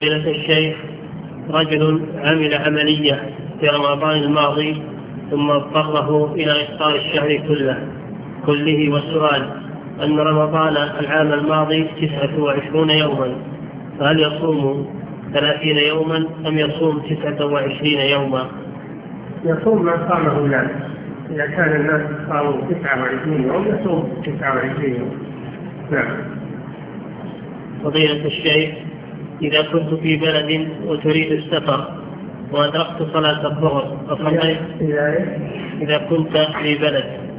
فضيلة الشيخ، رجل عمل عملية في رمضان الماضي ثم اضطره إلى إفطار الشهر كله، والسؤال أن رمضان العام الماضي 29 يوما، فهل يصوم 30 يوما أم يصوم 29 يوما؟ يصوم ما صامه الناس. إذا كان الناس صاموا 29 يوم يصوم 29 يوم. نعم. فضيلة الشيخ، إذا كنت في بلد وتريد السفر وأدركت صلاة الظهر فصليت، إذا كنت في بلد